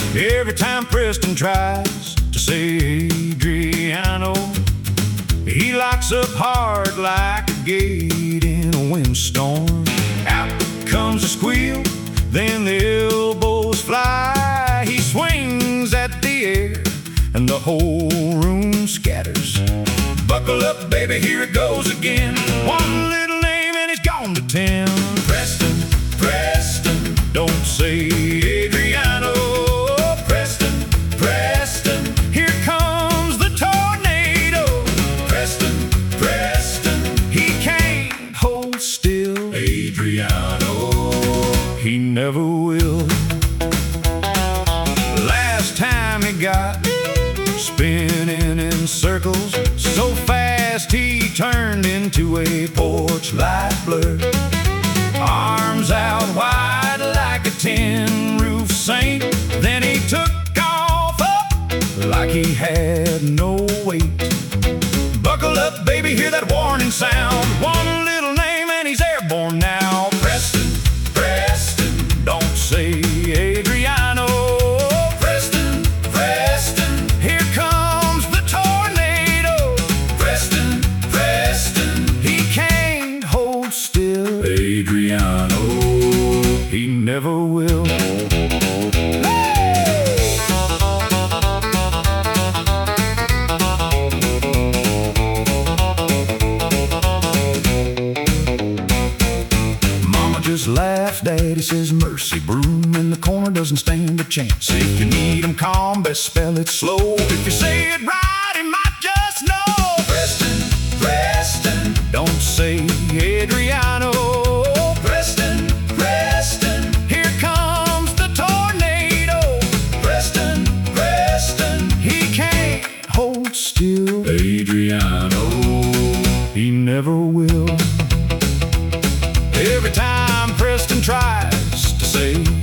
Every time Preston tries to say Adriano, he locks up hard like a gate in a windstorm. Out comes a squeal, then the elbows fly. He swings at the air and the whole room scatters. Buckle up, baby, here it goes again. One little name and he's gone to 10. Preston, Preston, don't say Adriano. Preston, Preston, here comes the tornado. Preston, Preston, he can't hold still. Adriano, he never will. Last time he got spinning in circles so fast he turned into a porch light blur. Arms out wide like a tin roof saint, then he took off up like he had no weight. Buckle up, baby, hear that warning sound. One little name and he's airborne now. Preston, Preston, don't say Adriano. Preston, Preston, here comes the tornado. Preston, Preston, he can't hold still. Adriano, he never will. Just laugh, Daddy says mercy. Broom in the corner doesn't stand a chance. If you need him calm, best spell it slow. If you say it right, he might just know. Preston, Preston, don't say Adriano. Preston, Preston, here comes the tornado. Preston, Preston, he can't hold still. Adriano, he never will. Every time Preston tries to say